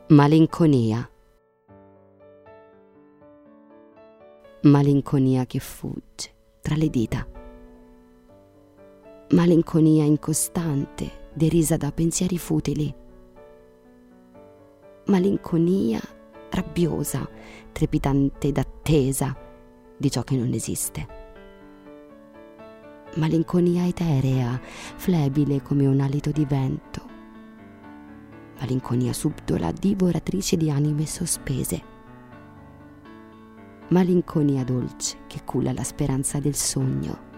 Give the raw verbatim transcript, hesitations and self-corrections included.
Malinconia. Malinconia che fugge tra le dita. Malinconia incostante, derisa da pensieri futili. Malinconia rabbiosa, trepidante d'attesa di ciò che non esiste. Malinconia eterea, flebile come un alito di vento. Malinconia subdola, divoratrice di anime sospese. Malinconia dolce che culla la speranza del sogno.